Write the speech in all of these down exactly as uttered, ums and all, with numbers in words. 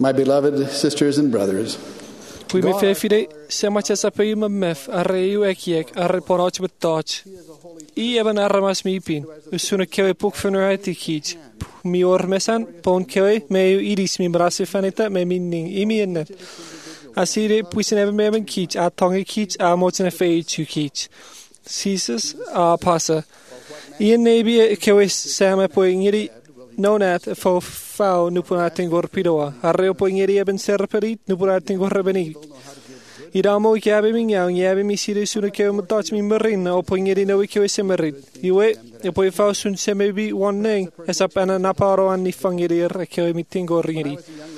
My beloved sisters and brothers, Pwy mi fe fide se ma chesa pe ma mef arreu ekiek arre porach met toch. I eben armas mi pin. Usuna kewe puk funerati kich. Mi ormesan pon kewe me idis mi brase fanita me minning imi ennet. Asire puisen even me ben kich a tongue kich a moten fe tu kich. Ceases a passa. Ian nebi kewe sama po ingiri no nat fo fau nupunating gorpidoa. Arreo po ingiri eben serperit nupunating gorrebeni. Idamo ikabe mi nyaw nyabe mi sire suna kewe matach mi marin o po ingiri no kewe semerit. Iwe e po fau sun semebi one ning esap ana naparo an ni fangiri er kewe mi tingo ringiri.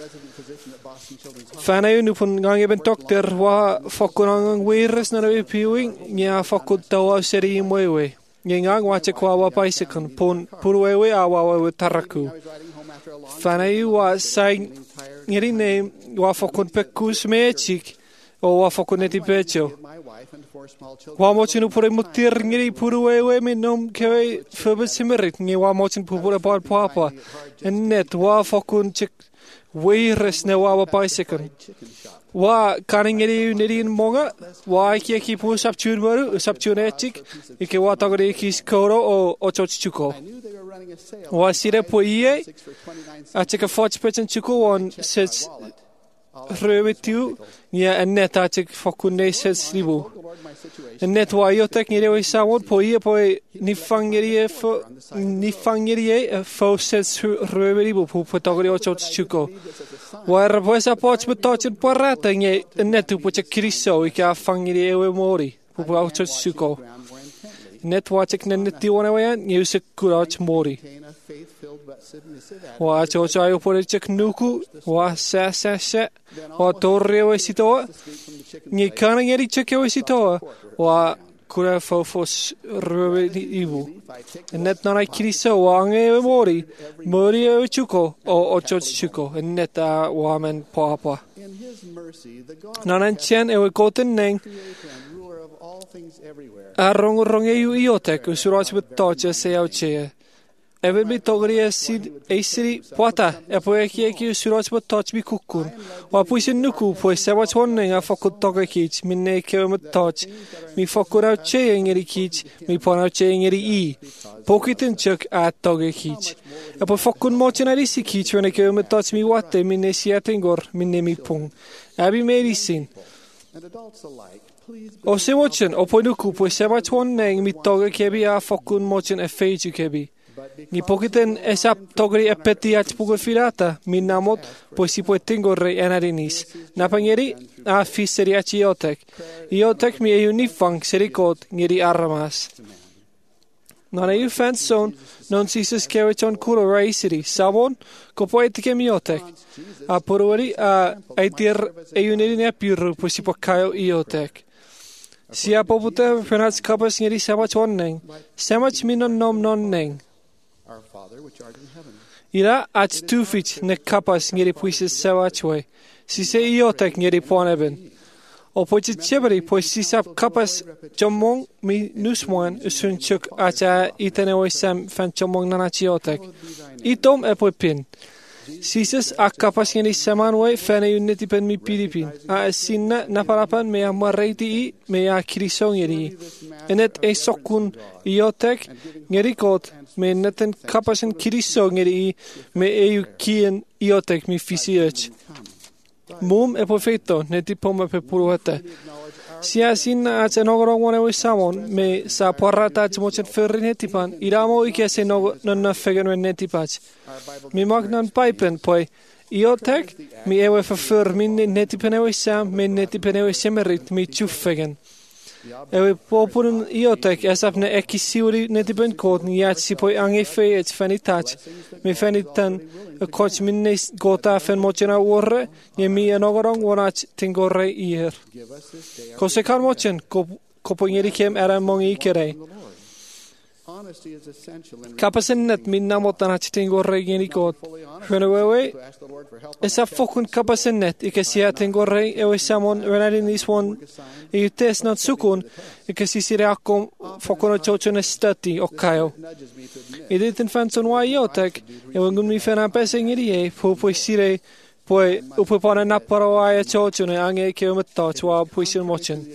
Fanayo nupun ngang eben dokter wa fokunang wirus na nawe piwing nya fokut tawa seri mwewe. Ngang wache kwa wa paisikon pon purwewe awa wa taraku. Fanayo wa sai ngiri name wa fokun pekus mechik o wa fokuneti pecho. Wa mochin upure mutir ngiri purwewe mi nom kewe febe simerit ngi wa mochin pupure par papa. Net wa fokun chik wirus na wa wa paisikon. Wa kaningeri nidin monga wa iki iki pu sapchun baru sapchun etik iki wa tagri iki skoro o ochochuko wa sire po ie achika foch pechen chuko on sets revetu nia net achik fokune sets ribu net wa yo tek nire we sawod po ie po ni fangeri fo ni fangeri fo sets revetu pu po tagri ochochuko Waar was a poch betoch en parata nge net tu poch kriso ik a fangiri ewe mori pu po auto suko net watch ik net ti one way you se kurach mori wa cho cho ayo por chek nuku wa sa sa sa wa torre we sito ni kana ngeri chek we sito wa kura fofos rove ibu net na kriso wa nge mori mori e chuko o ocho chuko net a woman papa nanan chen e koten neng a rong rong e iotek usurach betoche se auche Even bi togri sid esri pota e po eki eki usurach betoch bi kukun wa puisen nuku po se wach honne a fokut toga kich minne ke betoch mi fokura che ngeri kich mi pona che ngeri i pokitin chuk a toga kich e po fokun mochenari si kich when ke betoch mi watte minne siatingor minne mi pung abi medicine O se watchen o po nuku po se wach honne mi toga kebi a fokun mochen e feju kebi Ni pokiten esap togri epeti ach pugo filata, min namot, poi si può tingorre enarinis. Napangeri a fisseri ach iotek. Iotek mi e unifang serikot ngeri arramas. Non e fanson, non si se skewechon kuro raisiri, savon, ko poetike mi iotek. A porori a aitir e unirine pirru, poi si può caio iotek. Si a popute penats kapas ngeri samach wonneng, samach minon nom non neng. Ira ach tufich ne kapas ngeri puises sewachwe. Si se iotek ngeri poneben. O pochit chebri po si sap kapas chomong mi nusmoan usun chuk acha itenewe sam fan chomong nanachiotek. Itom e po pin. Sises a kapas ngeri samanwe fane uneti pen mi pilipin. A sinna naparapan me a marreiti i me a kriso ngeri. Enet e sokun iotek ngeri kot me neten kapasen kriso ngeri me eu kien iotek mi fisiech. Mum e perfetto neti poma pe puruhete. Sia sinna ace nogoro wane we samon me sa porrata ace mochen ferri netipan iramo ike se no non fegen we netipach. Mi magnan pipen poi iotek mi ewe verfur min netipen ewe sam me netipen ewe semerit mi chuffegen. Ewe popurun iotek esap ne eki siuri netipen kot ni ach si poi ange fe et fanitach. Mi fanitan a coach minne gota fen mochena orre ni mi enogorong wanach tingorre ier. Kose kan mochen ko ko ngeri kem era mongi kere. Kapasen net min namot anach tingorre geni kot. Fenwewe esa fokun kapasen net ikesia tingorre ewe samon renadin this one e test not sukun ikesisire akom fokun chochone stati okayo. Iditen fanson wa iotek e wangum mi fena pesengeri e po po sire poi upupana naparo ai chojune ange ke umta chwa puisin mochin.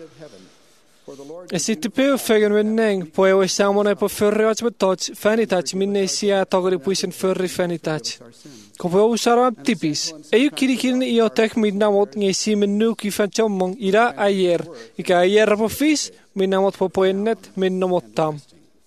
E si te peu fegen winneng, poi o samone po fyrriot with touch, fanitach, minne sia togri puisin fyrri fanitach. Kopo usara tipis. E yu kirikin io tek mit namot nge si menu ki fanchomong ira ayer. Ika ayer po fis, min namot po poennet, min namot tam.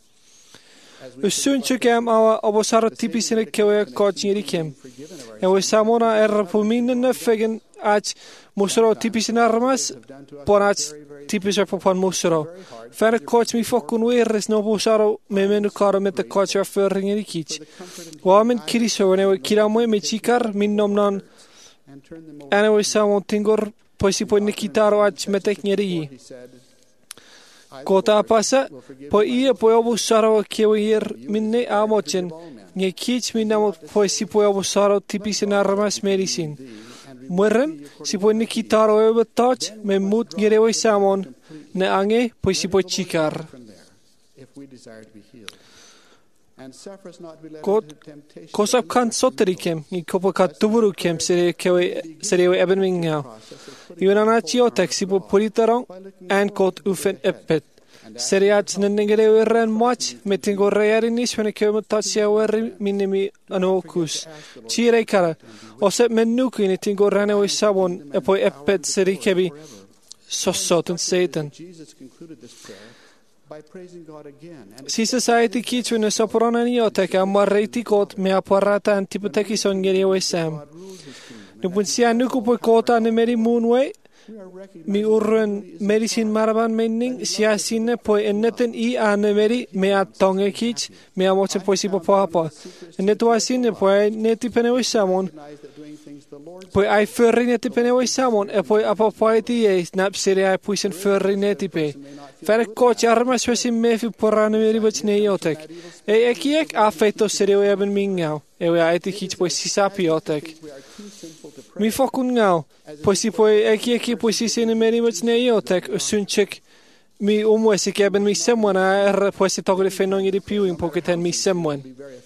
Usun chukam awa obosara tipis in a kewe coach yirikem. E o samona er po minne fegen ach musoro tipis in armas, ponach tipis er popon musoro. Fer coach mi fokun weres no busaro me menu karo met de coach er furring in kich. Wa men kiriso ne we kiramo me chikar min nomnan. Ana we samon tingor poisi po nikitaro ach metek nyeri. Kota pasa po ia po obusaro kewer minne amochen. Nge kich min namo poisi po obusaro tipis in armas medicine. Mueren, si può nikitaro ebe touch, me mut ngerewe samon, ne ange, poi si può chikar. Kot, kosap kan soterikem, ni kopo kat tuburukem, sere kewe, serewe eben mingau. Iwanana chiotek, si può puritarong, en kot ufen epet. Seriat ngerewe ren moch, metingo rearinis, when a kewe touch yawer minimi anokus. Chire kara. Osep menuki ni tingo rane o sabon e poi epet seri kebi sossot en Satan. Si society kichu ne soprona ni oteka marreiti kot me aparata antipoteki songeri o sam. Nupun sia nuku poi kota ne meri moonway. Mi urren medicine maraban menning sia sinne poi enneten i ane meri me atonge kich me amoche poi si papa. Ennetu asinne poi neti penewe samon. Poi ai förri neti penewe samon e poi apapaiti e snap seri ai puisen förri neti pe. Fere coach armas wesin mefi porane meri bach ne iotek. E ekiek afeito seri o eben mingau. E we aiti kich poi sisapi iotek. Mi fokun ngau. Poi si poi ekieki poi si sene meri bach ne iotek. Usunchik mi umwesi keben mi semwan a er poi si togri fenongi di piu in poketen mi semwan.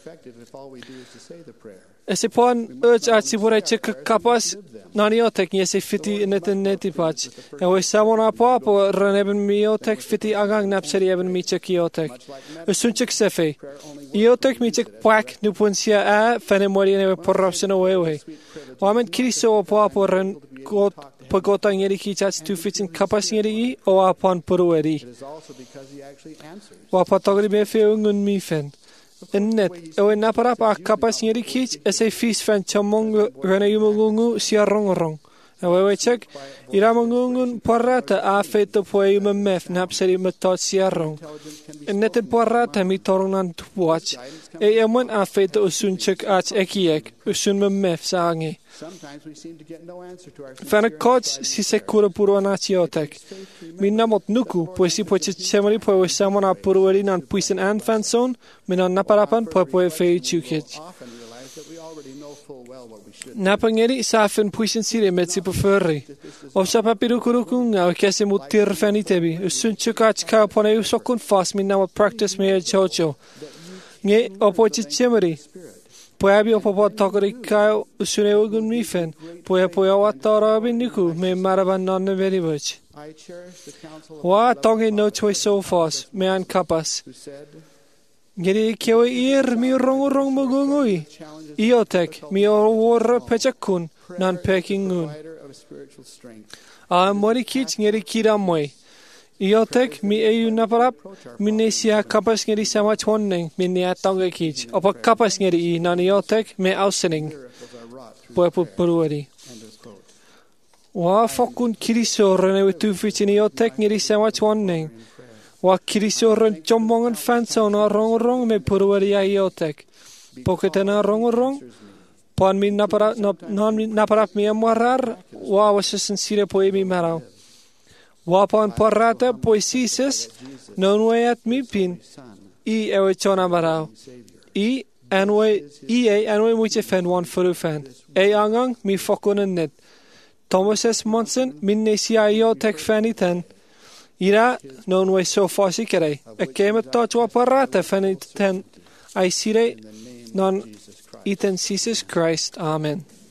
E se poan urge at si vorei chik kapas nani otek ni se fiti neten neti patch. E we samona papo ran eben mi otek fiti agang napseri eben mi chik iotek. Usunchik sefe. Iotek mi chik pak nupunsia a fene mori ne porrapsen owewe. Wamen kriso papo ran got pagota ngeri kichats tu fitin kapas ngeri o apon purueri. Wa patogri me feungun mi fen. Innet, ewe naparap a kapas ngeri kich ese fis fan chamong rene yumungungu sia rongrong. Ewe we check, iramungungun parata a feto poe yume mef napseri metot sia rong. Innet et parata mi tornan tuwach. E emwen a feto usun check ach ekiek, usun me mef saange. Fana coach si se cura puro anaciotek. Min namot nuku, poi si poi chemari poi we samona purueri nan puisen an fanson, min an naparapan poi poi fei chukich. Napangeri safen puisen sire metsi pofurri. O sa papirukurukunga o kese mutir fanitebi. Usun chukach ka pone usokun fas min namot practice me chocho. Nge opo chemari. Poi abi opo tokori kao usune ugun mifen. Poi poi awatara biniku me maraban non very much. Wa tonge no choice so fast me an kapas. Ngeri kewe ir mi rong rong mogungui. Iotek mi or pechakun nan pekingun. A mori kich ngeri kira moi. Iotek mi eu naparap minne sia kapas ngeri sama chonning minne atonge kich. Opa kapas ngeri i nan iotek me ausening. Poepu purueri. Wa fokun kiriso rene tu fitin iotek ngeri sama chonning. Wa kiriso ren chomongan fansona rong rong me purueri a iotek. Poketena rong rong. Pan mi napara non mi naparap mi amorar. Wa wasesen sire poe mi marau. Wapan parata poesises non weat mi pin i ewe chona marau. I anwe i e anwe muche fen wan furu fan. E angang mi fokunen net. Thomas S. Monson minne sia io tek faniten. Ira non we so fasi kere. E keme touch wa parata faniten. I sire non iten Jesus Christ. Amen.